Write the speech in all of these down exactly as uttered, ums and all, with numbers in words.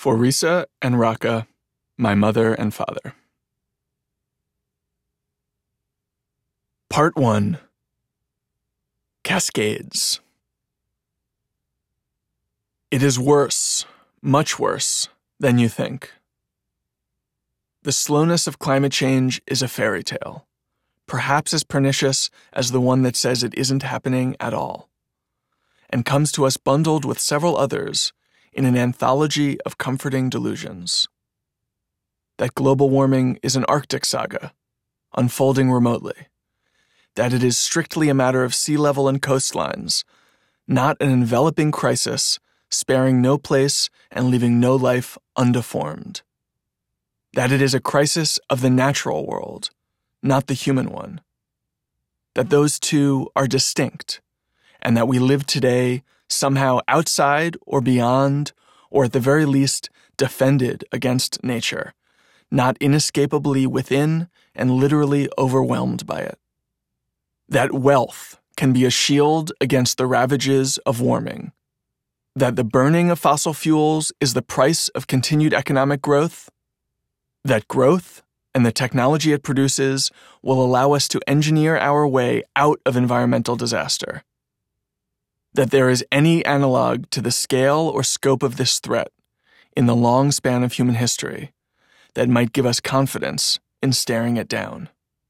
For Risa and Raka, my mother and father. Part one. Cascades. It is worse, much worse, than you think. The slowness of climate change is a fairy tale, perhaps as pernicious as the one that says it isn't happening at all, and comes to us bundled with several others in an anthology of comforting delusions. That global warming is an Arctic saga, unfolding remotely. That it is strictly a matter of sea level and coastlines, not an enveloping crisis, sparing no place and leaving no life undeformed. That it is a crisis of the natural world, not the human one. That those two are distinct, and that we live today somehow outside or beyond, or at the very least defended against nature, not inescapably within and literally overwhelmed by it. That wealth can be a shield against the ravages of warming. That the burning of fossil fuels is the price of continued economic growth. That growth and the technology it produces will allow us to engineer our way out of environmental disaster. That there is any analog to the scale or scope of this threat in the long span of human history that might give us confidence in staring it down.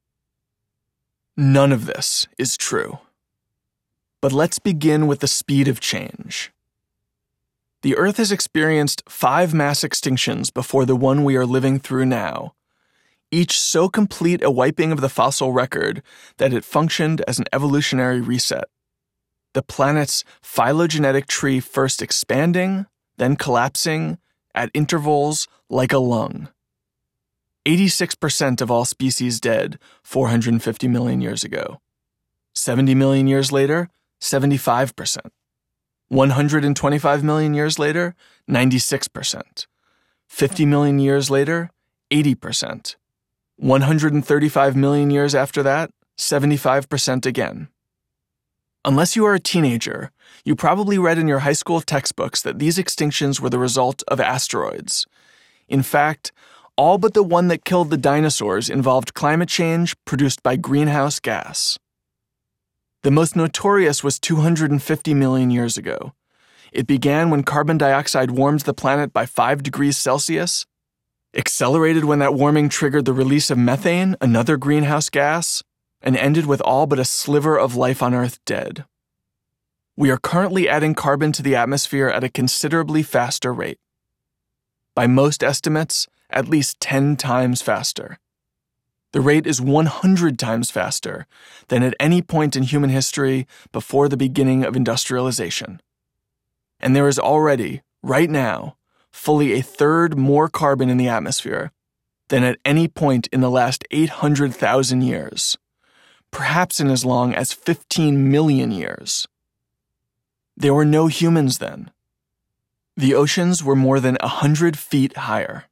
None of this is true. But let's begin with the speed of change. The Earth has experienced five mass extinctions before the one we are living through now, each so complete a wiping of the fossil record that it functioned as an evolutionary reset. The planet's phylogenetic tree first expanding, then collapsing, at intervals like a lung. eighty-six percent of all species dead four hundred fifty million years ago. seventy million years later, seventy-five percent. one hundred twenty-five million years later, ninety-six percent. fifty million years later, eighty percent. one hundred thirty-five million years after that, seventy-five percent again. Unless you are a teenager, you probably read in your high school textbooks that these extinctions were the result of asteroids. In fact, all but the one that killed the dinosaurs involved climate change produced by greenhouse gas. The most notorious was two hundred fifty million years ago. It began when carbon dioxide warmed the planet by five degrees Celsius, accelerated when that warming triggered the release of methane, another greenhouse gas, and ended with all but a sliver of life on Earth dead. We are currently adding carbon to the atmosphere at a considerably faster rate. By most estimates, at least ten times faster. The rate is one hundred times faster than at any point in human history before the beginning of industrialization. And there is already, right now, fully a third more carbon in the atmosphere than at any point in the last eight hundred thousand years, perhaps in as long as fifteen million years. There were no humans then. The oceans were more than one hundred feet higher.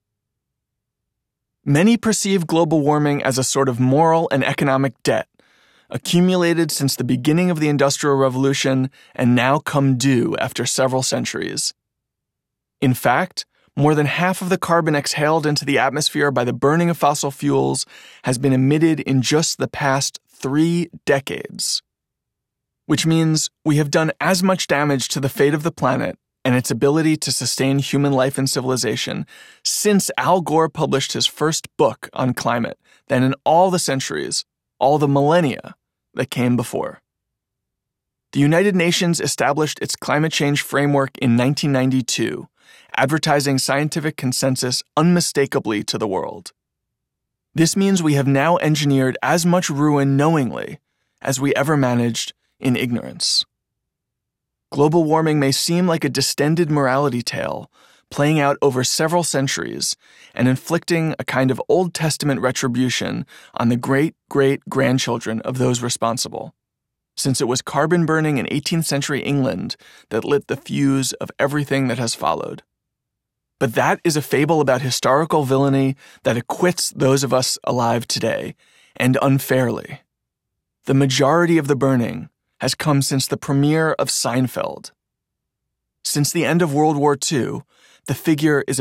Many perceive global warming as a sort of moral and economic debt, accumulated since the beginning of the Industrial Revolution and now come due after several centuries. In fact, more than half of the carbon exhaled into the atmosphere by the burning of fossil fuels has been emitted in just the past three decades. Which means we have done as much damage to the fate of the planet and its ability to sustain human life and civilization since Al Gore published his first book on climate than in all the centuries, all the millennia that came before. The United Nations established its climate change framework in nineteen ninety-two, advertising scientific consensus unmistakably to the world. This means we have now engineered as much ruin knowingly as we ever managed in ignorance. Global warming may seem like a distended morality tale, playing out over several centuries and inflicting a kind of Old Testament retribution on the great-great-grandchildren of those responsible, since it was carbon burning in eighteenth century England that lit the fuse of everything that has followed. But that is a fable about historical villainy that acquits those of us alive today, and unfairly. The majority of the burning has come since the premiere of Seinfeld. Since the end of World War Two, the figure is